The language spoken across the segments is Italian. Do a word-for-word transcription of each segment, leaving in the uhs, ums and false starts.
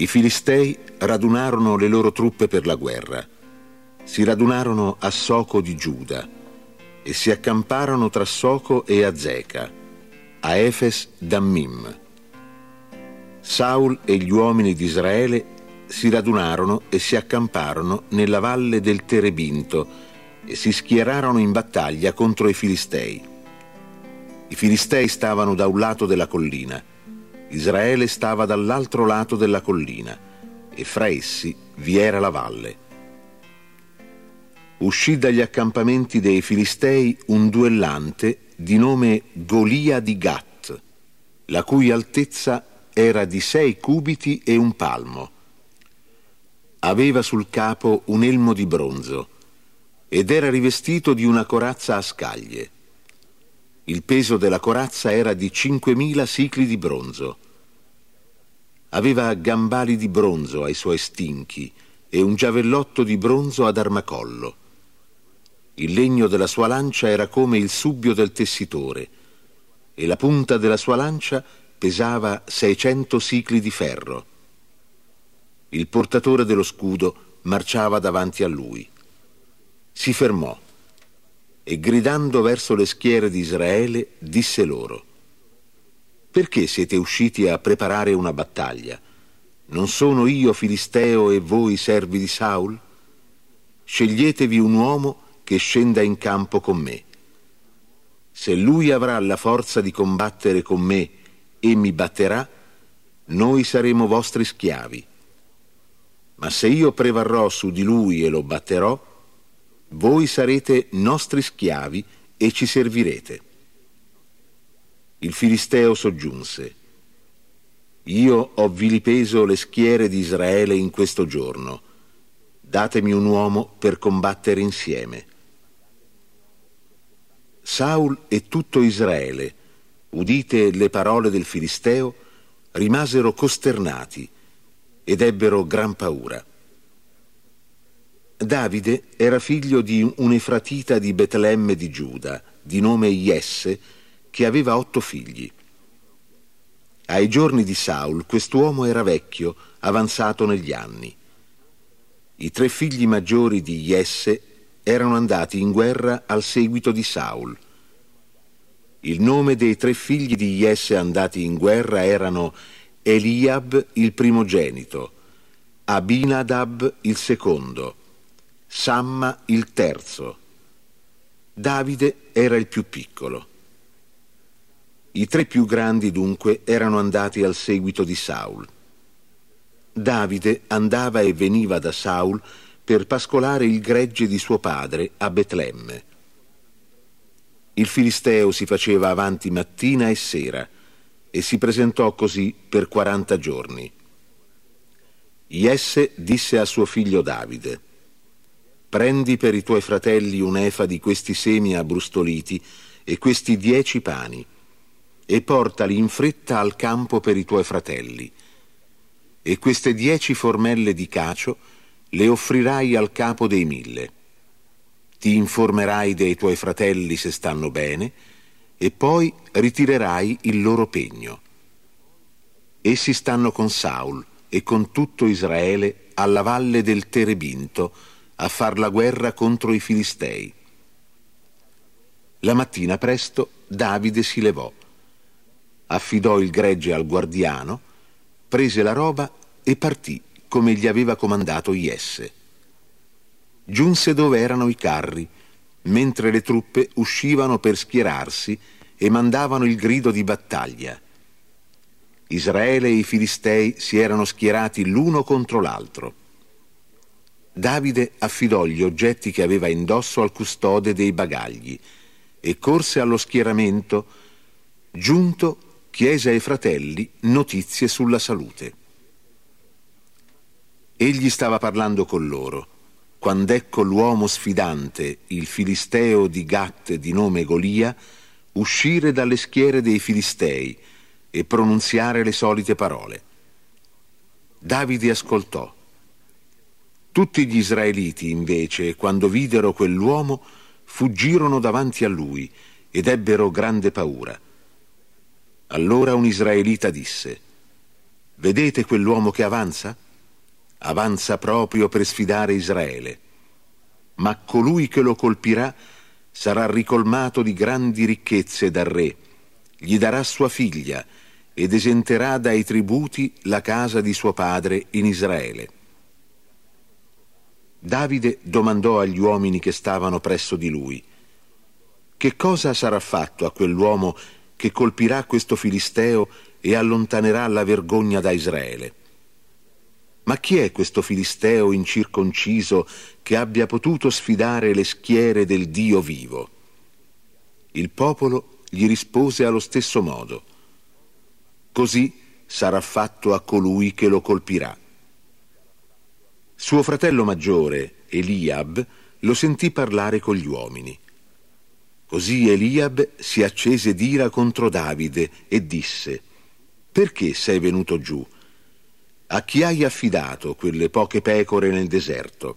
I Filistei radunarono le loro truppe per la guerra. Si radunarono a Soco di Giuda e si accamparono tra Soco e Azeca, a Efes Dammim. Saul e gli uomini di Israele si radunarono e si accamparono nella valle del Terebinto e si schierarono in battaglia contro i Filistei. I Filistei stavano da un lato della collina, Israele stava dall'altro lato della collina e fra essi vi era la valle. Uscì dagli accampamenti dei Filistei un duellante di nome Golia di Gat, la cui altezza era di sei cubiti e un palmo. Aveva sul capo un elmo di bronzo ed era rivestito di una corazza a scaglie. Il peso della corazza era di cinquemila sicli di bronzo. Aveva gambali di bronzo ai suoi stinchi e un giavellotto di bronzo ad armacollo. Il legno della sua lancia era come il subbio del tessitore e la punta della sua lancia pesava seicento sicli di ferro. Il portatore dello scudo marciava davanti a lui. Si fermò e gridando verso le schiere di Israele disse loro: perché siete usciti a preparare una battaglia? Non sono io filisteo e voi servi di Saul? Sceglietevi un uomo che scenda in campo con me. Se lui avrà la forza di combattere con me e mi batterà, noi saremo vostri schiavi. Ma se io prevarrò su di lui e lo batterò, voi sarete nostri schiavi e ci servirete. Il filisteo soggiunse: io ho vilipeso le schiere di Israele in questo giorno. Datemi un uomo per combattere insieme. Saul e tutto Israele, udite le parole del filisteo, rimasero costernati ed ebbero gran paura. Davide era figlio di un'efratita di Betlemme di Giuda, di nome Jesse, che aveva otto figli. Ai giorni di Saul quest'uomo era vecchio, avanzato negli anni. I tre figli maggiori di Jesse erano andati in guerra al seguito di Saul. Il nome dei tre figli di Jesse andati in guerra erano Eliab il primogenito, Abinadab il secondo, Samma il terzo. Davide era il più piccolo. I tre più grandi dunque erano andati al seguito di Saul. Davide andava e veniva da Saul per pascolare il gregge di suo padre a Betlemme. Il filisteo si faceva avanti mattina e sera e si presentò così per quaranta giorni. Jesse disse a suo figlio Davide: prendi per i tuoi fratelli un'efa di questi semi abbrustoliti e questi dieci pani e portali in fretta al campo per i tuoi fratelli. E queste dieci formelle di cacio le offrirai al capo dei mille. Ti informerai dei tuoi fratelli se stanno bene e poi ritirerai il loro pegno. Essi stanno con Saul e con tutto Israele alla valle del Terebinto a far la guerra contro i Filistei. La mattina presto Davide si levò, affidò il gregge al guardiano, prese la roba e partì come gli aveva comandato Jesse. Giunse dove erano i carri, mentre le truppe uscivano per schierarsi e mandavano il grido di battaglia. Israele e i Filistei si erano schierati l'uno contro l'altro. Davide affidò gli oggetti che aveva indosso al custode dei bagagli e corse allo schieramento. Giunto, chiese ai fratelli notizie sulla salute. Egli stava parlando con loro, quando ecco l'uomo sfidante, il filisteo di Gat di nome Golia, uscire dalle schiere dei Filistei e pronunziare le solite parole. Davide ascoltò. Tutti gli israeliti, invece, quando videro quell'uomo, fuggirono davanti a lui ed ebbero grande paura. Allora un israelita disse: vedete quell'uomo che avanza? Avanza proprio per sfidare Israele. Ma colui che lo colpirà sarà ricolmato di grandi ricchezze dal re, gli darà sua figlia ed esenterà dai tributi la casa di suo padre in Israele. Davide domandò agli uomini che stavano presso di lui: che cosa sarà fatto a quell'uomo che colpirà questo filisteo e allontanerà la vergogna da Israele? Ma chi è questo filisteo incirconciso che abbia potuto sfidare le schiere del Dio vivo? Il popolo gli rispose allo stesso modo: così sarà fatto a colui che lo colpirà. Suo fratello maggiore, Eliab, lo sentì parlare con gli uomini. Così Eliab si accese d'ira contro Davide e disse: perché sei venuto giù? A chi hai affidato quelle poche pecore nel deserto?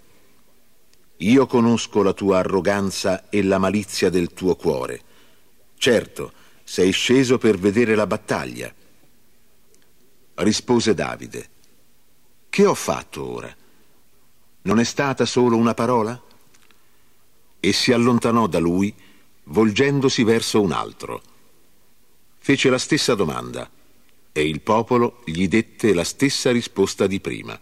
Io conosco la tua arroganza e la malizia del tuo cuore. Certo, sei sceso per vedere la battaglia. Rispose Davide: che ho fatto ora? Non è stata solo una parola? E si allontanò da lui, volgendosi verso un altro. Fece la stessa domanda, e il popolo gli dette la stessa risposta di prima.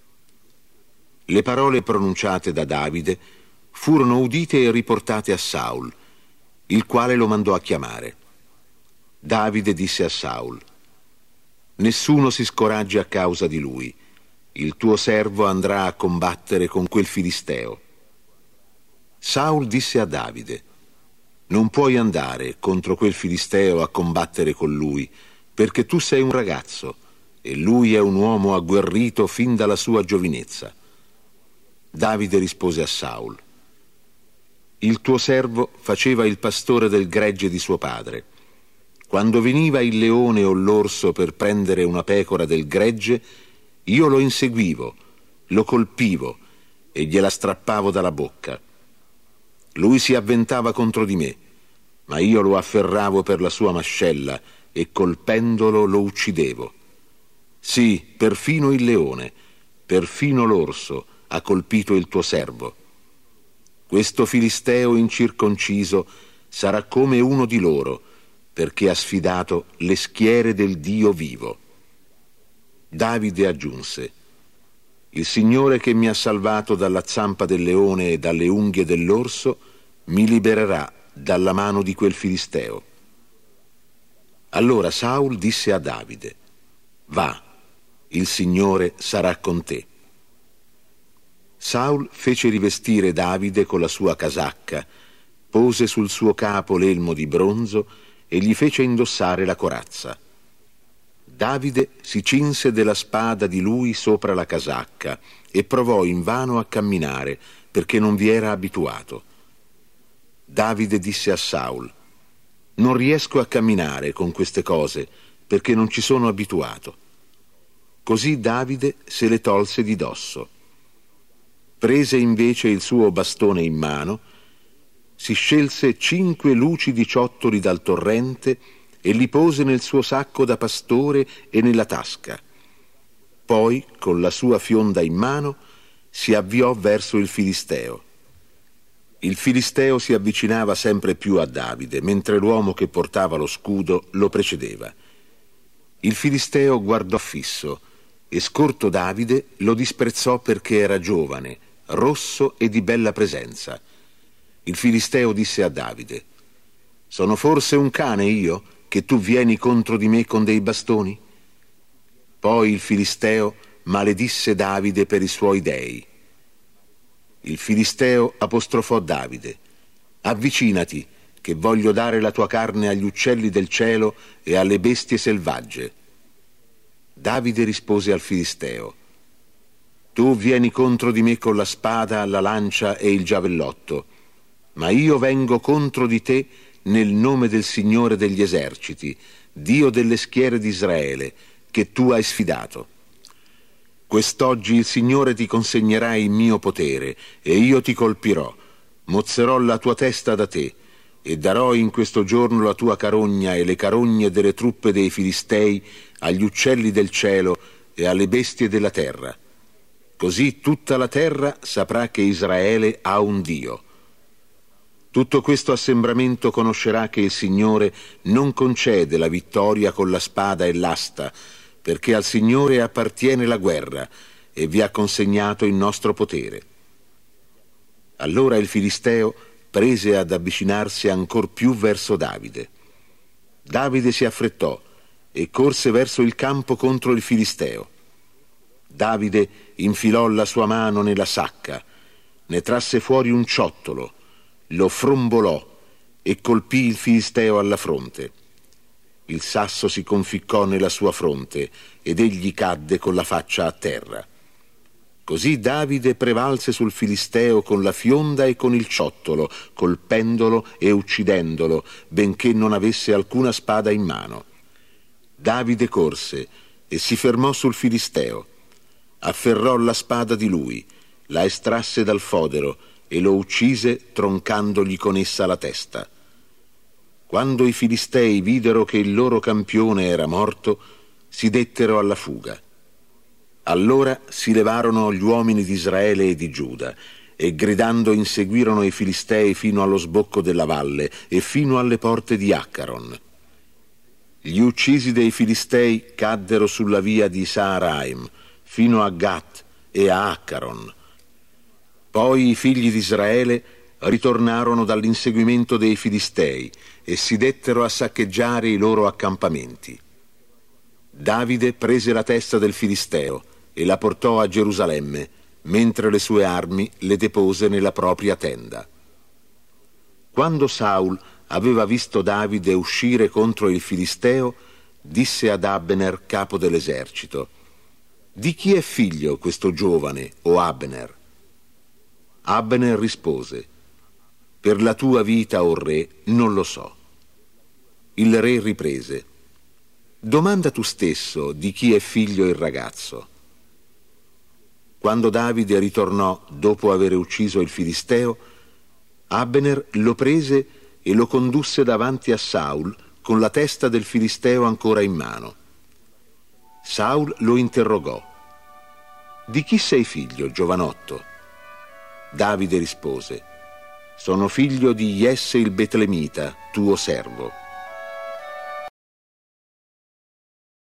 Le parole pronunciate da Davide furono udite e riportate a Saul, il quale lo mandò a chiamare. Davide disse a Saul: nessuno si scoraggi a causa di lui. Il tuo servo andrà a combattere con quel filisteo. Saul disse a Davide: non puoi andare contro quel filisteo a combattere con lui, perché tu sei un ragazzo e lui è un uomo agguerrito fin dalla sua giovinezza. Davide rispose a Saul: il tuo servo faceva il pastore del gregge di suo padre. Quando veniva il leone o l'orso per prendere una pecora del gregge, io lo inseguivo, lo colpivo e gliela strappavo dalla bocca. Lui si avventava contro di me, ma io lo afferravo per la sua mascella e colpendolo lo uccidevo. Sì, perfino il leone, perfino l'orso ha colpito il tuo servo. Questo filisteo incirconciso sarà come uno di loro, perché ha sfidato le schiere del Dio vivo. Davide aggiunse: il Signore che mi ha salvato dalla zampa del leone e dalle unghie dell'orso mi libererà dalla mano di quel filisteo. Allora Saul disse a Davide: va, il Signore sarà con te. Saul fece rivestire Davide con la sua casacca, pose sul suo capo l'elmo di bronzo e gli fece indossare la corazza. Davide si cinse della spada di lui sopra la casacca e provò invano a camminare perché non vi era abituato. Davide disse a Saul: non riesco a camminare con queste cose perché non ci sono abituato. Così Davide se le tolse di dosso. Prese invece il suo bastone in mano, si scelse cinque lucidi ciottoli dal torrente e li pose nel suo sacco da pastore e nella tasca. Poi, con la sua fionda in mano, si avviò verso il filisteo. Il filisteo si avvicinava sempre più a Davide, mentre l'uomo che portava lo scudo lo precedeva. Il filisteo guardò fisso e, scorto Davide, lo disprezzò perché era giovane, rosso e di bella presenza. Il filisteo disse a Davide: sono forse un cane io, che tu vieni contro di me con dei bastoni? Poi il filisteo maledisse Davide per i suoi dei. Il filisteo apostrofò Davide: avvicinati, che voglio dare la tua carne agli uccelli del cielo e alle bestie selvagge. Davide rispose al filisteo: tu vieni contro di me con la spada, la lancia e il giavellotto, ma io vengo contro di te nel nome del Signore degli eserciti, Dio delle schiere di Israele, che tu hai sfidato. Quest'oggi il Signore ti consegnerà il mio potere, e io ti colpirò, mozzerò la tua testa da te, e darò in questo giorno la tua carogna e le carogne delle truppe dei Filistei agli uccelli del cielo e alle bestie della terra. Così tutta la terra saprà che Israele ha un Dio. Tutto questo assembramento conoscerà che il Signore non concede la vittoria con la spada e l'asta, perché al Signore appartiene la guerra e vi ha consegnato il nostro potere. Allora il Filisteo prese ad avvicinarsi ancor più verso Davide. Davide si affrettò e corse verso il campo contro il Filisteo. Davide infilò la sua mano nella sacca, ne trasse fuori un ciottolo, lo frombolò e colpì il Filisteo alla fronte. Il sasso si conficcò nella sua fronte ed egli cadde con la faccia a terra. Così Davide prevalse sul Filisteo con la fionda e con il ciottolo, colpendolo e uccidendolo, benché non avesse alcuna spada in mano. Davide corse e si fermò sul Filisteo. Afferrò la spada di lui, la estrasse dal fodero e lo uccise troncandogli con essa la testa. Quando i Filistei videro che il loro campione era morto, si dettero alla fuga. Allora si levarono gli uomini di Israele e di Giuda e gridando inseguirono i Filistei fino allo sbocco della valle e fino alle porte di Accaron. Gli uccisi dei Filistei caddero sulla via di Saaraim fino a Gat e a Accaron. Poi i figli di Israele ritornarono dall'inseguimento dei Filistei e si dettero a saccheggiare i loro accampamenti. Davide prese la testa del Filisteo e la portò a Gerusalemme, mentre le sue armi le depose nella propria tenda. Quando Saul aveva visto Davide uscire contro il Filisteo, disse ad Abner, capo dell'esercito: «Di chi è figlio questo giovane, o Abner?» Abner rispose: «Per la tua vita, o re, non lo so». Il re riprese: «Domanda tu stesso di chi è figlio il ragazzo». Quando Davide ritornò dopo aver ucciso il Filisteo, Abner lo prese e lo condusse davanti a Saul con la testa del Filisteo ancora in mano. Saul lo interrogò: «Di chi sei figlio, giovanotto?» Davide rispose: «Sono figlio di Jesse il Betlemita, tuo servo».